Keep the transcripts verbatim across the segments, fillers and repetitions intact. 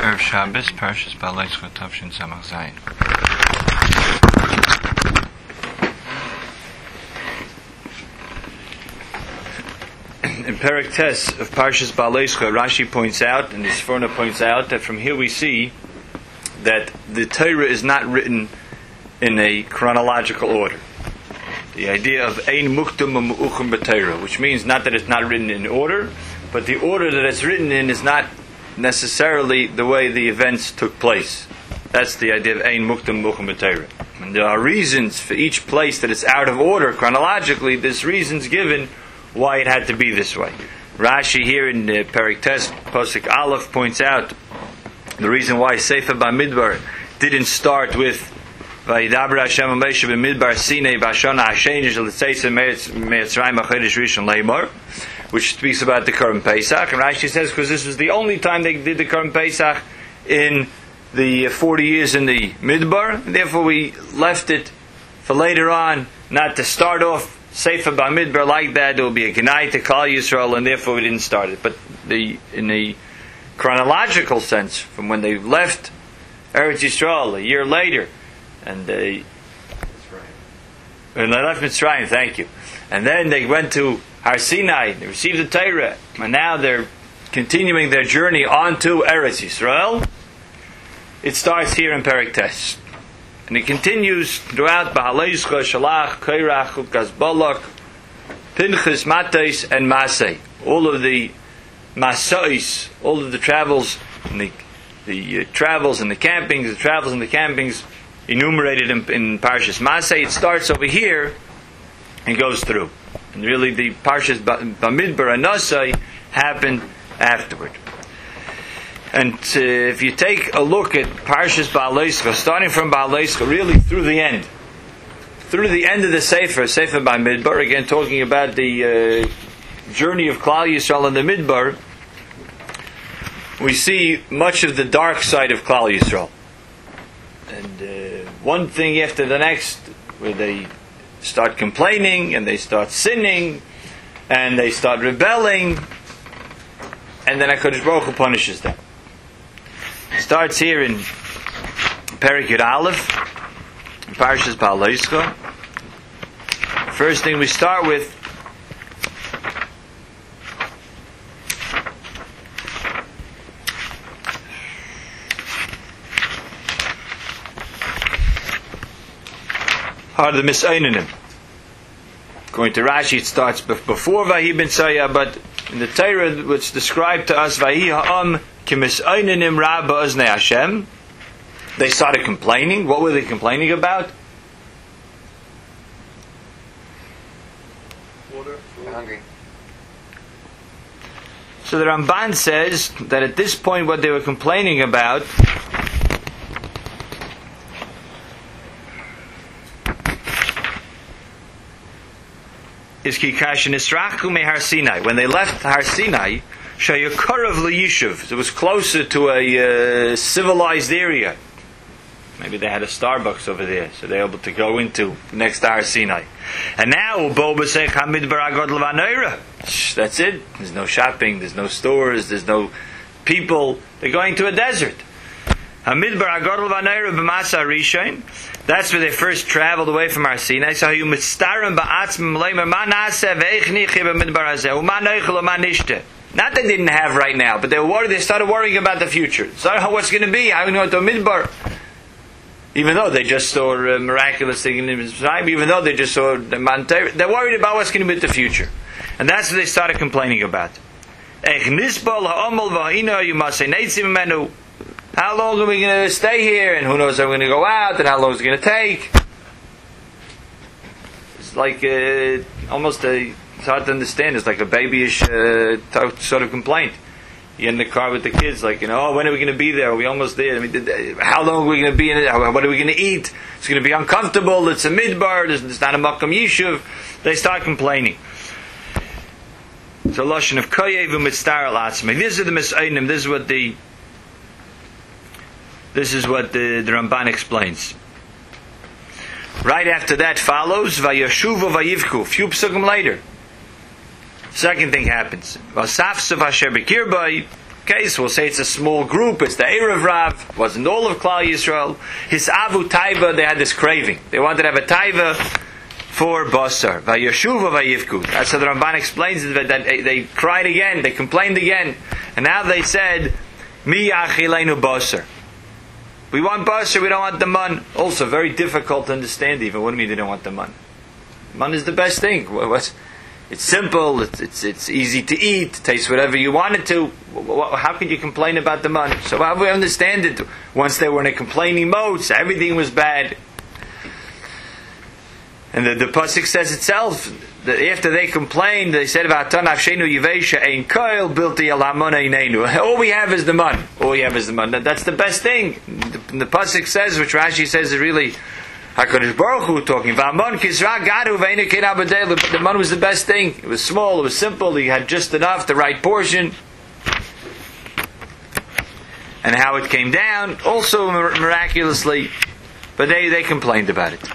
Erev Shabbos, Parshas Ba'alei Tavshin Samach Zayin. In Perek Tes of Parshas Ba'alei, Rashi points out, and the Sforno points out, that from here we see that the Torah is not written in a chronological order. The idea of Ein Muktam U'Mu'uchim B'Torah, which means not that it's not written in order, but the order that it's written in is not necessarily the way the events took place. That's the idea of Ein Muktam U'Mu'uchim B'Torah. And there are reasons for each place that it's out of order chronologically. There's reasons given why it had to be this way. Rashi here in the Perek Tes, Posuk Aleph, points out the reason why Sefer Bamidbar didn't start with Vayidaber Hashem Moshe b'Midbar Sinai b'Hashana Hashenish l'Tzeitza Me'etzrayim HaChodesh Rishon Leimor, which speaks about the Korban Pesach. And Rashi says because this was the only time they did the Korban Pesach in the forty years in the Midbar, and therefore we left it for later on, not to start off Sefer Bamidbar like that. There will be a Gnai to Klal Yisrael, and therefore we didn't start it. But the in the chronological sense, from when they left Eretz Yisrael a year later, and they and they left Mitzrayim, thank you, and then they went to Har Sinai, they received the Torah, and now they're continuing their journey onto Eretz Yisrael. It starts here in Perek Tes, and it continues throughout Ba'aleischa, Shalach, Kairach, Gazbalak, Pinchas, Matais, and Masei. All of the Masais, all of the travels, and the the uh, travels and the campings, the travels and the campings enumerated in, in Parshas Masei. It starts over here and goes through. And really the Parshas Bamidbar and Nasai happened afterward. And uh, if you take a look at Parshas Ba'aleischa, starting from Ba'aleischa, really through the end, through the end of the Sefer, Sefer Bamidbar, again talking about the uh, journey of Klal Yisrael in the Midbar, we see much of the dark side of Klal Yisrael. And uh, one thing after the next, where they start complaining, and they start sinning, and they start rebelling, and then HaKadosh Baruch Hu punishes them. It starts here in Perek Yud Aleph, Parshas Ba'aleischa. First thing we start with, are the Misainanim. According to Rashi, it starts before Vahi Ben Saya, but in the Torah, which described to us Vahi Ha'am Ki Misainanim Ra Ba'aznei Hashem, they started complaining. What were they complaining about? Water. We're hungry. So the Ramban says that at this point, what they were complaining about is Kikashin Israchu me Har Sinai. When they left Har Sinai, Shayakarav Liyishuv, it was closer to a uh, civilized area. Maybe they had a Starbucks over there, so they were able to go into next to Har Sinai. And now, that's it. There's no shopping, there's no stores, there's no people. They're going to a desert. That's where they first traveled away from Har Sinai. So you not they didn't have right now, but they were worried. They started worrying about the future. So what's going to be? How are we going to go to Midbar? Even though they just saw a miraculous thing in Mitzrayim, even though they just saw the Mount Torah, they're worried about what's going to be the future, and that's what they started complaining about. How long are we going to stay here? And who knows how we're going to go out? And how long is it going to take? It's like uh, almost a, it's hard to understand. It's like a babyish uh, sort of complaint. You're in the car with the kids, like, you know, oh, when are we going to be there? Are we almost there? I mean, how long are we going to be in it? What are we going to eat? It's going to be uncomfortable. It's a midbar. It's not a makam yishuv. They start complaining. So lashon of kayev u'mitztar al-atzmei. These are the misainim. This is what the This is what the, the Ramban explains. Right after that follows Vayashuva Vayivku. Few psukim later, second thing happens. Vasafsav Asher Bekirbai Okay, so we'll say it's a small group. It's the Erev Rav. It wasn't all of Klal Yisrael. His Avu Taiva, they had this craving. They wanted to have a Taiva for Basar. Vayeshuva vayivku. That's how the Ramban explains it, that they, they cried again. They complained again. And now they said, Mi achilenu Basar. We want Basar, we don't want the man. Also, very difficult to understand even. What do you mean they don't want the man? Man is the best thing. What's, it's simple, it's, it's it's easy to eat, tastes whatever you want it to. How can you complain about the man? So how do we understand it? Once they were in a complaining mode, so everything was bad. And the, the pasuk says itself that after they complained, they said about all we have is the man. All we have is the man. That's the best thing. The, the pasuk says, which Rashi says is really HaKadosh Baruch Hu talking. But the man was the best thing. It was small. It was simple. He had just enough, the right portion. And how it came down, also miraculously. But they they complained about it.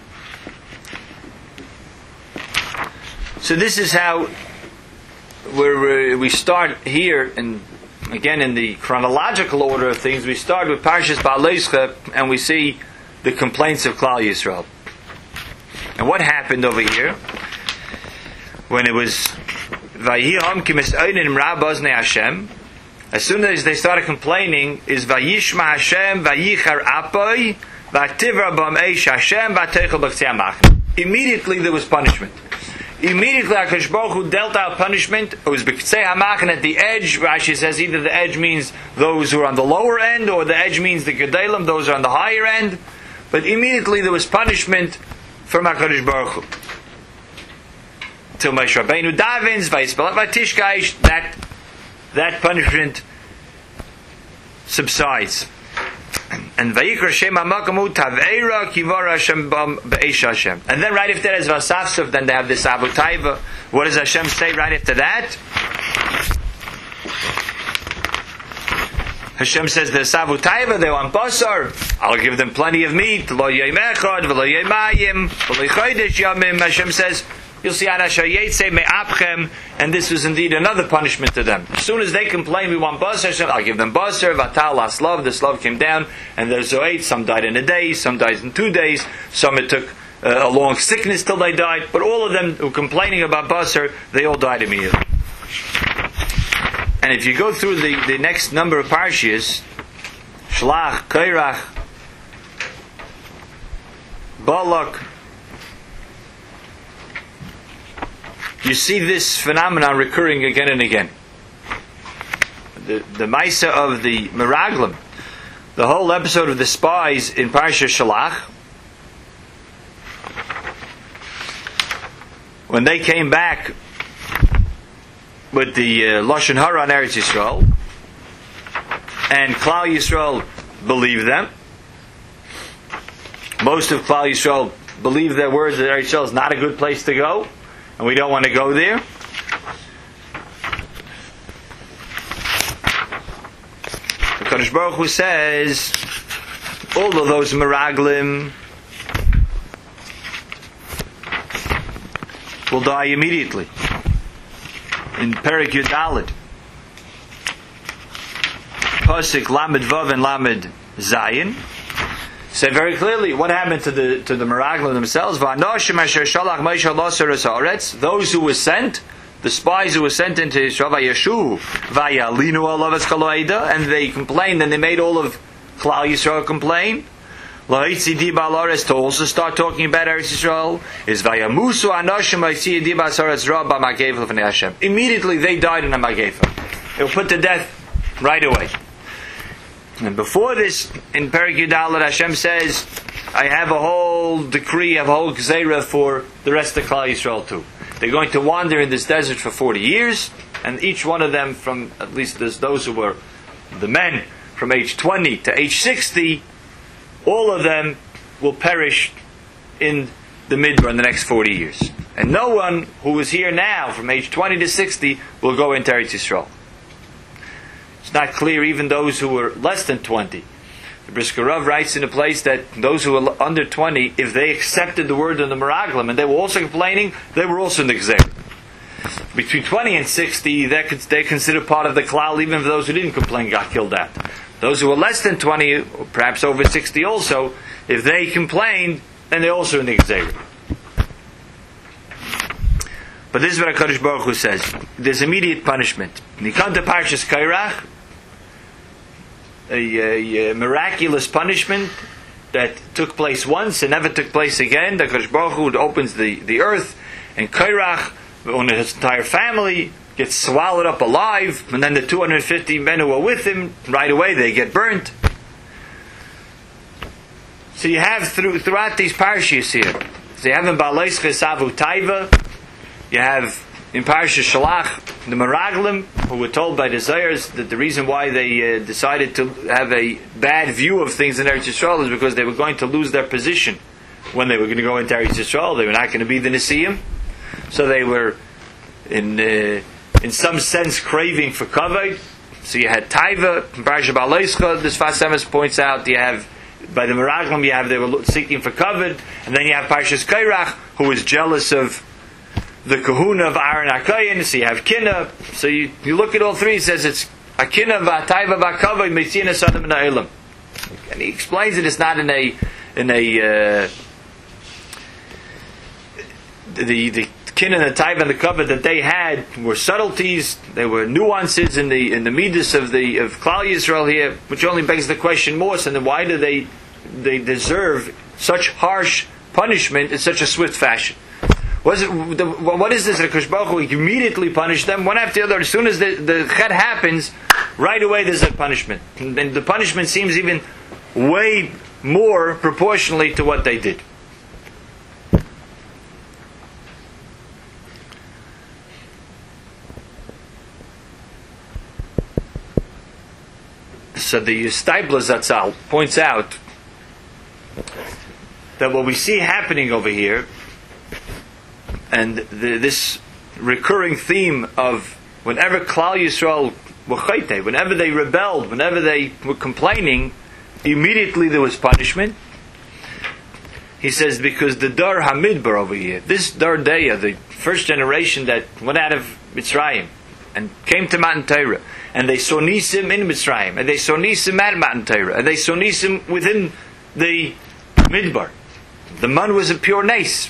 So this is how we're, we start here, and again in the chronological order of things, we start with Parshas Ba'aleischa, and we see the complaints of Klal Yisrael. And what happened over here when it was Vayiham kimisaynim ra baznei Hashem? As soon as they started complaining, is Vayishma Hashem Vayichar Apoy Vativra Bam Eish Hashem Vateichel B'Ktzei HaMachne. Immediately there was punishment. Immediately HaKadosh Baruch Hu dealt out punishment. It was B'Ktzei HaMachne, at the edge. Rashi says either the edge means those who are on the lower end, or the edge means the Gedalim, those who are on the higher end. But immediately there was punishment from HaKadosh Baruch Hu. Till Moshe Rabbeinu davens, Vayisbalat Vatishkaish, that that punishment subsides. And Vayikra Shem HaMakamu Taveira Kivara Hashem Bam Be'esh Hashem. And then right after that is Vasafsov, then they have this Abu Taiva. What does Hashem say right after that? Hashem says the Savu Taiva, they want Basar. I'll give them plenty of meat. Lo Yom Echad, V'lo Yom Mayim, V'lo Chodesh Yomim. Hashem says, you'll see Anasha Yetze Me'apchem, and this was indeed another punishment to them. As soon as they complain, we want Basar, Hashem, I'll give them Basar. Vatal Aslav, the Slav came down, and there's so eight. Some died in a day, some died in two days, some it took uh, a long sickness till they died. But all of them who were complaining about Basar, they all died immediately. And if you go through the, the next number of parshas, Shlach, Kairach, Balak, you see this phenomenon recurring again and again. The the Maisa of the Meraglim, the whole episode of the spies in Parsha Shalach, when they came back with the uh, Lashon Hara on Eretz Yisrael, and Klal Yisrael believed them. Most of Klal Yisrael believe their words that Eretz Yisrael is not a good place to go, and we don't want to go there. The Kadosh Baruch Hu says, all of those Meraglim will die immediately. In Perek Yud Daled, Pasuk Lamed Vav and Lamed Zayin, say very clearly what happened to the to the Meraglim themselves. Those who were sent, the spies who were sent into Yisrael, Vayashu, Vayalinu alav es kol ha'eda, and they complained, and they made all of Klal Yisrael complain. La'itzidi ba'alaretz, to also start talking about Eretz Yisrael, is Vayamusu anashim la'itzidi ba'asaretz ra ba'magefa l'fnei Hashem. Immediately they died in a magefa. They were put to death right away. And before this, in Perek Yud Daled, Hashem says, I have a whole decree, I have a whole gzeira for the rest of Klal Yisrael too. They're going to wander in this desert for forty years, and each one of them, from at least there's those who were the men, from age twenty to age sixty, all of them will perish in the Midbar in the next forty years. And no one who is here now, from age twenty to sixty, will go into Eretz Yisrael. It's not clear, even those who were less than twenty. The Brisker Rav writes in a place that those who were under twenty, if they accepted the word of the Meraglim, and they were also complaining, they were also in the Gzeir. between twenty and sixty, they're, they're considered part of the klal, even if those who didn't complain got killed out. Those who were less than twenty, perhaps over sixty also, if they complained, then they're also in the Gzeira. But this is what HaKadosh Baruch Hu says. There's immediate punishment. When you come to Parshas Kairach, a, a, a miraculous punishment that took place once and never took place again. The HaKadosh Baruch Hu opens the, the earth, and Kairach, on his entire family, gets swallowed up alive, and then the two hundred fifty men who are with him, right away they get burnt. So you have through, throughout these parashas here, so you have in Baalei Chesavu Taiva, you have in Parashas Shalach the Meraglim, who were told by the Zayers that the reason why they uh, decided to have a bad view of things in Eretz Yisrael is because they were going to lose their position when they were going to go into Eretz Yisrael. They were not going to be the Nesiim, so they were in uh, in some sense craving for kavod. So you had Taiva, Parashat Baalei, this Fas Emes points out. You have by the Meraglim, you have they were seeking for kavod, and then you have Parashas Kairach, who was jealous of the kahuna of Aaron HaKohen. So you have Kinna. So you, you look at all three. He says it's a Kinna v'Taiva v'Kavod Metzina Sadam Na'elam. And he explains it. It's not in a in a uh, the the Kinna and the Taiva and the Kavod that they had were subtleties. There were nuances in the in the midas of the of Klal Yisrael here, which only begs the question more. So then why do they they deserve such harsh punishment in such a swift fashion? Was it, the, what is this? HaKadosh Baruch Hu immediately punished them one after the other. As soon as the, the chet happens, right away there's a punishment. And the punishment seems even way more proportionally to what they did. So the Steipler Zatzal points out that what we see happening over here, and the, this recurring theme of whenever Klal Yisrael were chaytei, whenever they rebelled, whenever they were complaining, immediately there was punishment. He says because the Dar Hamidbar over here, this Dar Deya, the first generation that went out of Mitzrayim and came to Matan Torah, and they saw Nisim in Mitzrayim, and they saw Nisim at Matan Torah, and they saw Nisim within the Midbar. The man was a pure nace.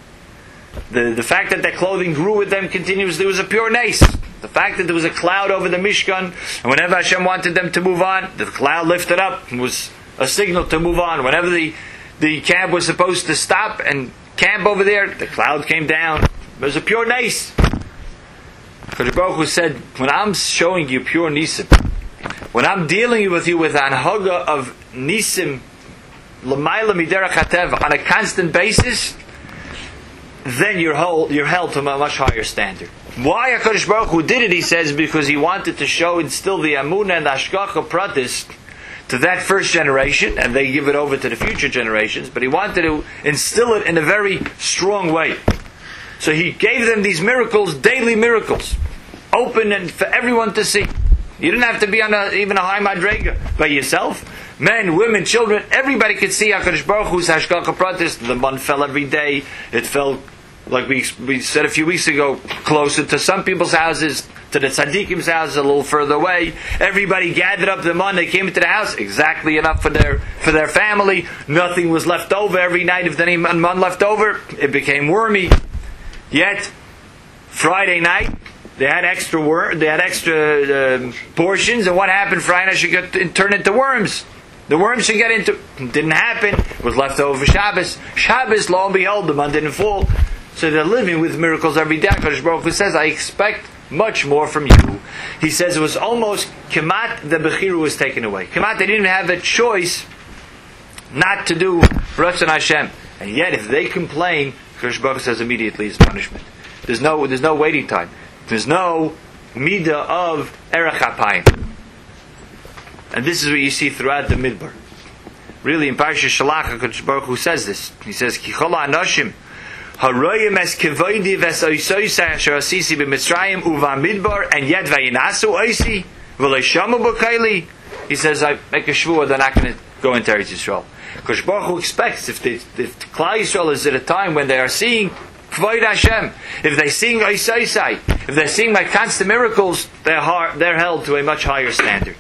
The the fact that their clothing grew with them continuously was a pure nace. The fact that there was a cloud over the Mishkan, and whenever Hashem wanted them to move on, the cloud lifted up and was a signal to move on. Whenever the, the camp was supposed to stop and camp over there, the cloud came down. It was a pure nace. Kadosh Baruch Hu said, when I'm showing you pure nisim, when I'm dealing with you with anhaga of nisim, l'mayla miderach hateva, on a constant basis, then you're held, you're held to a much higher standard. Why HaKadosh Baruch Hu did it, he says, because he wanted to show, instill the Amunah and the Hashgacha Pratis to that first generation, and they give it over to the future generations, but he wanted to instill it in a very strong way. So he gave them these miracles, daily miracles, open and for everyone to see. You didn't have to be on a, even a high madrega by yourself. Men, women, children, everybody could see HaKadosh Baruch Hu's Hashgacha Pratis. The month fell every day. It fell, like we, we said a few weeks ago, closer to some people's houses, to the Tzaddikim's house, a little further away. Everybody gathered up the man. They came into the house, exactly enough for their for their family. Nothing was left over every night. If any man left over, it became wormy. Yet, Friday night, they had extra wor- they had extra uh, portions, and what happened Friday night should get turn into worms. The worms should get into. It didn't happen. It was left over for Shabbos. Shabbos, lo and behold, the man didn't fall. So they're living with miracles every day. HaKadosh Baruch Hu says, I expect much more from you. He says it was almost Kemat, the Bechiru was taken away. Kemat, they didn't have a choice not to do Ratzon Hashem. And yet, if they complain, HaKadosh Baruch Hu says immediately is punishment. There's no, there's no waiting time. There's no midah of erech apayim. And this is what you see throughout the Midbar. Really, in Parashas Shalach, HaKadosh Baruch Hu says this. He says, Ki chol ha'anoshim haroyim es kevoidi ves oisoisa asher asisi b'Mitzrayim uva Midbar and yet vayinasu oisi v'leishamu b'kaili. He says, I make a shvuah, they're not going to go into Eretz Yisrael. HaKadosh Baruch Hu expects, if, they, if Klal Yisrael is at a time when they are seeing Kvoid Hashem. If they sing Oisai, if they sing my constant miracles, they're, hard, they're held to a much higher standard.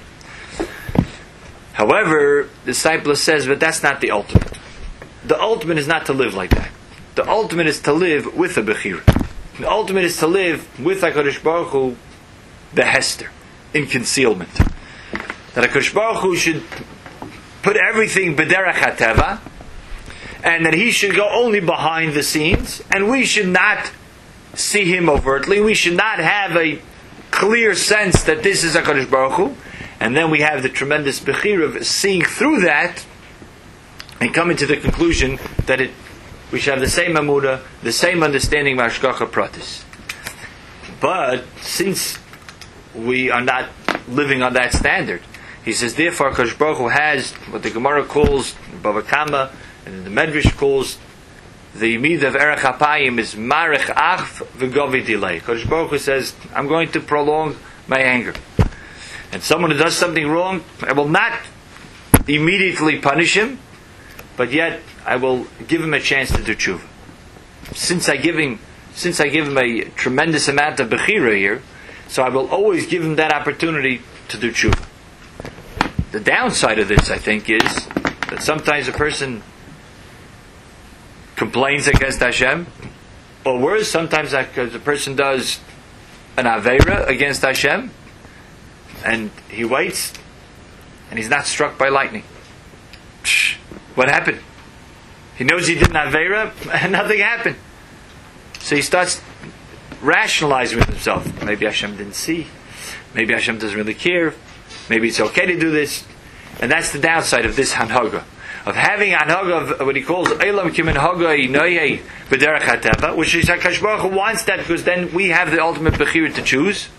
However, the disciple says, but that's not the ultimate. The ultimate is not to live like that. The ultimate is to live with a Bechira. The ultimate is to live with HaKadosh Baruch Hu, the Hester, in concealment. That HaKadosh Baruch Hu should put everything b'derech hateva, and that He should go only behind the scenes, and we should not see Him overtly. We should not have a clear sense that this is HaKadosh Baruch Hu, and then we have the tremendous bechira of seeing through that and coming to the conclusion that it we should have the same amuda, the same understanding of Hashgacha Pratis. But since we are not living on that standard, he says, therefore, HaKadosh Baruch Hu has what the Gemara calls Bava Kama, and the Medrash calls the Midah of Erech HaPayim is Marech Ach V'Govi Delay. HaKadosh Baruch Hu says, I'm going to prolong my anger. And someone who does something wrong, I will not immediately punish him, but yet I will give him a chance to do tshuva. Since I give him, since I give him a tremendous amount of bechira here, so I will always give him that opportunity to do tshuva. The downside of this, I think, is that sometimes a person complains against Hashem, or worse, sometimes a person does an aveira against Hashem, and he waits, and he's not struck by lightning. Psh, what happened? He knows he did an aveira, and nothing happened. So he starts rationalizing with himself. Maybe Hashem didn't see. Maybe Hashem doesn't really care. Maybe it's okay to do this. And that's the downside of this hanhaga. Of having hanhaga of what he calls Eilam Kimin Haga Inoye B'derech HaTeva, which is HaKadosh Baruch Hu wants that because then we have the ultimate bechira to choose.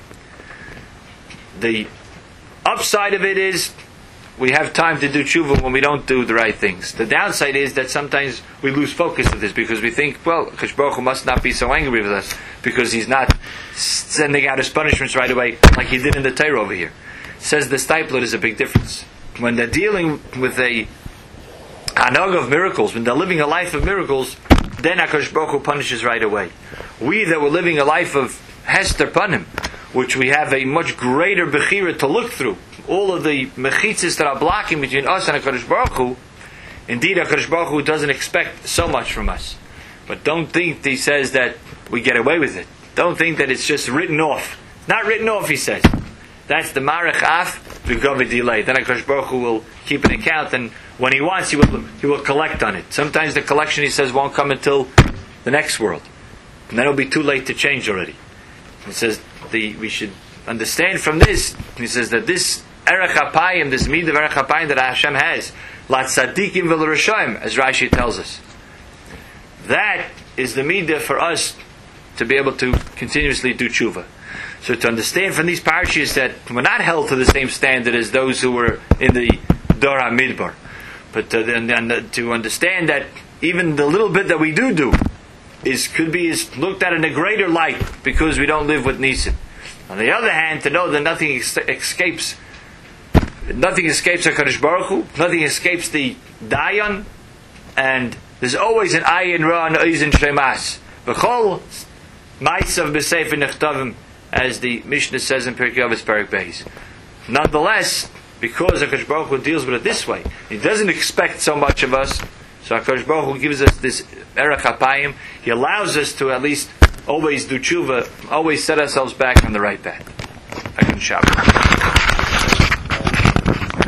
The upside of it is we have time to do tshuva when we don't do the right things. The downside is that sometimes we lose focus of this because we think, well, HaKadosh Baruch Hu must not be so angry with us because He's not sending out His punishments right away like He did in the Torah over here. Says the Stipler, there's a big difference. When they're dealing with a hanhag of miracles, when they're living a life of miracles, then HaKadosh Baruch Hu punishes right away. We that were living a life of Hester Panim, which we have a much greater bechira to look through, all of the mechitzas that are blocking between us and HaKadosh Baruch Hu, indeed HaKadosh Baruch Hu doesn't expect so much from us. But don't think that He says that we get away with it. Don't think that it's just written off. It's not written off, He says. That's the Marech Af V'Govi Delay. Then HaKadosh Baruch Hu will keep an account, and when He wants, He will He will collect on it. Sometimes the collection, He says, won't come until the next world. And then it'll be too late to change already. He says the, we should understand from this, He says that this Erech HaPayim, this Midah of Erech HaPayim that Hashem has, La Tzadikim V'L Rishayim, as Rashi tells us. That is the Midah for us to be able to continuously do tshuva. So to understand from these parashas that we're not held to the same standard as those who were in the Dor HaMidbar. But to, and, and to understand that even the little bit that we do do is could be is looked at in a greater light because we don't live with Nisim. On the other hand, to know that nothing ex- escapes nothing escapes HaKadosh Baruch Hu, nothing escapes the Dayan, and there's always an Ayin Ra and Oizin Shremas. V'chol Ma'asav B'Sefer Nechtavim, as the Mishnah says in Pirkei Avos Perek Beis. Nonetheless, because HaKadosh Baruch Hu deals with it this way, He doesn't expect so much of us, so HaKadosh Baruch Hu gives us this Erech HaPayim. He allows us to at least always do tshuva, always set ourselves back on the right path. Hakan Shabbat.